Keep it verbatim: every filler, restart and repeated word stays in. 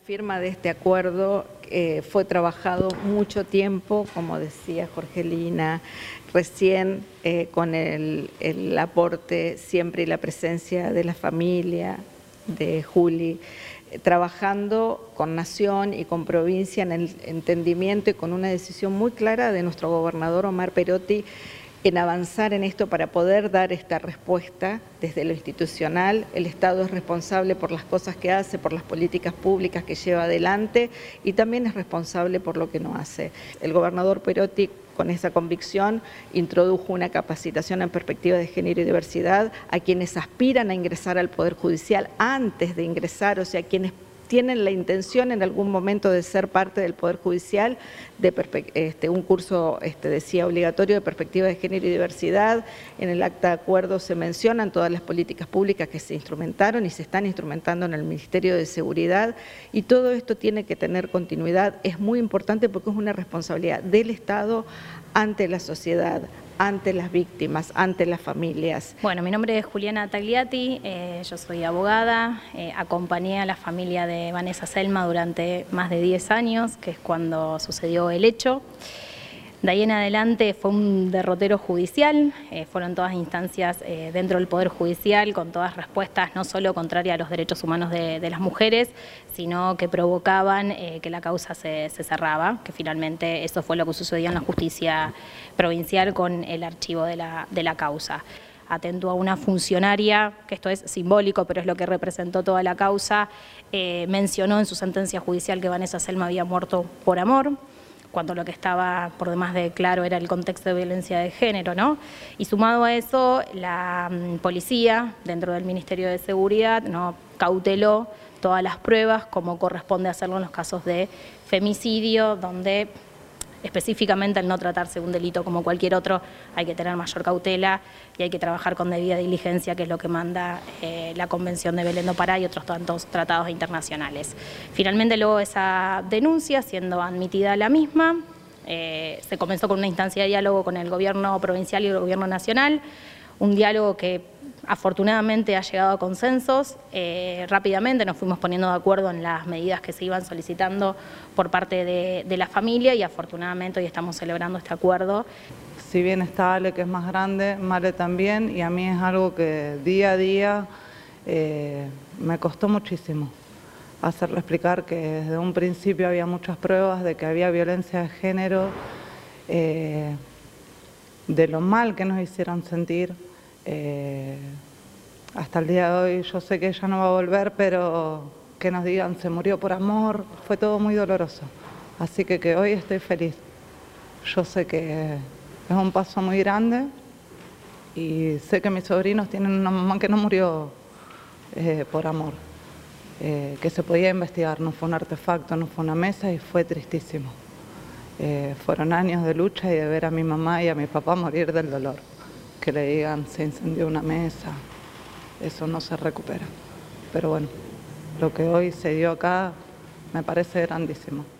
firma de este acuerdo eh, fue trabajado mucho tiempo, como decía Jorgelina recién, eh, con el, el aporte siempre y la presencia de la familia, de Juli, eh, trabajando con Nación y con provincia en el entendimiento y con una decisión muy clara de nuestro gobernador Omar Perotti en avanzar en esto para poder dar esta respuesta desde lo institucional. El Estado es responsable por las cosas que hace, por las políticas públicas que lleva adelante y también es responsable por lo que no hace. El gobernador Perotti, con esa convicción, introdujo una capacitación en perspectiva de género y diversidad a quienes aspiran a ingresar al Poder Judicial antes de ingresar, o sea, quienes tienen la intención en algún momento de ser parte del Poder Judicial, de este, un curso, este, decía, obligatorio de perspectiva de género y diversidad. En el acta de acuerdo se mencionan todas las políticas públicas que se instrumentaron y se están instrumentando en el Ministerio de Seguridad, y todo esto tiene que tener continuidad. Es muy importante porque es una responsabilidad del Estado ante la sociedad, ante las víctimas, ante las familias. Bueno, mi nombre es Juliana Tagliati, eh, yo soy abogada, eh, acompañé a la familia de Vanessa Selma durante más de diez años, que es cuando sucedió el hecho. De ahí en adelante fue un derrotero judicial, eh, fueron todas instancias eh, dentro del Poder Judicial con todas respuestas no solo contrarias a los derechos humanos de, de las mujeres, sino que provocaban eh, que la causa se, se cerraba, que finalmente eso fue lo que sucedió en la justicia provincial con el archivo de la, de la causa. Atento a una funcionaria, que esto es simbólico, pero es lo que representó toda la causa, eh, mencionó en su sentencia judicial que Vanessa Selma había muerto por amor, cuando lo que estaba por demás de claro era el contexto de violencia de género, ¿no? Y sumado a eso, la um, policía, dentro del Ministerio de Seguridad, ¿no?, cauteló todas las pruebas, como corresponde hacerlo en los casos de femicidio, donde específicamente al no tratarse de un delito como cualquier otro, hay que tener mayor cautela y hay que trabajar con debida diligencia, que es lo que manda eh, la Convención de Belén do Pará y otros tantos tratados internacionales. Finalmente, luego de esa denuncia, siendo admitida la misma, eh, se comenzó con una instancia de diálogo con el gobierno provincial y el gobierno nacional, un diálogo que afortunadamente ha llegado a consensos. Eh, rápidamente nos fuimos poniendo de acuerdo en las medidas que se iban solicitando por parte de, de la familia y afortunadamente hoy estamos celebrando este acuerdo. Si bien está Ale, que es más grande, Male también, y a mí es algo que día a día eh, me costó muchísimo hacerle explicar que desde un principio había muchas pruebas de que había violencia de género, eh, de lo mal que nos hicieron sentir. Eh, hasta el día de hoy yo sé que ella no va a volver, pero que nos digan se murió por amor, fue todo muy doloroso. Así que, que hoy estoy feliz. Yo sé que es un paso muy grande y sé que mis sobrinos tienen una mamá que no murió eh, por amor, eh, que se podía investigar, no fue un artefacto, no fue una mesa y fue tristísimo. Eh, fueron años de lucha y de ver a mi mamá y a mi papá morir del dolor. Que le digan se incendió una mesa, eso no se recupera. Pero bueno, lo que hoy se dio acá me parece grandísimo.